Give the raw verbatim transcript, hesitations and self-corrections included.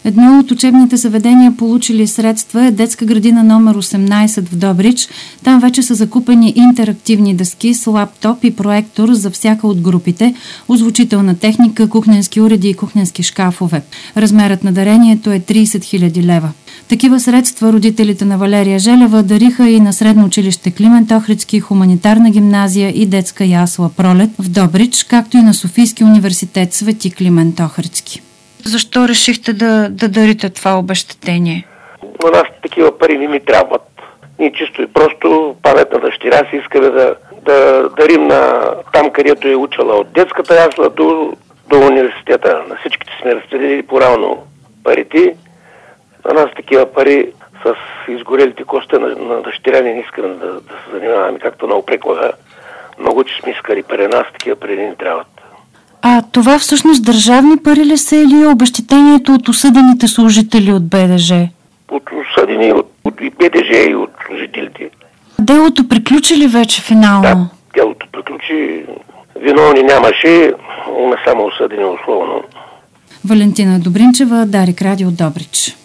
Едно от учебните заведения, получили средства, е детска градина номер осемнайсет в Добрич. Там вече са закупени интерактивни дъски с лаптоп и проектор за всяка от групите, озвучителна техника, кухненски уреди и кухненски шкафове. Размерът на дарението е трийсет хиляди лева. Такива средства родителите на Валерия Желева дариха и на средно училище Климент Охридски, хуманитарна гимназия и детска ясла Пролет в Добрич, както и на Софийски университет Свети Климент Охридски. Защо решихте да, да дарите това обезщетение? На нас такива пари не ми трябват. Ние чисто и просто памет на дъщеря си искаме да, да дарим на там, където е учила от детската ясла до, до университета. На всичките сме разпределили по-равно парите. На нас такива пари с изгорелите кости на, на дъщеря не искаме да, да се занимаваме, както на опреклага. Много, че сме искали пари, нас такива пари не трябват. А това всъщност държавни пари ли са или обезщетението от осъдените служители от Б Д Ж? От осъдени, от, от Б Д Ж и от служителите. Делото приключи ли вече финално? Да, делото приключи. Виновни нямаше, има само осъдени условно. Валентина Добринчева, Дарик Радио, Добрич.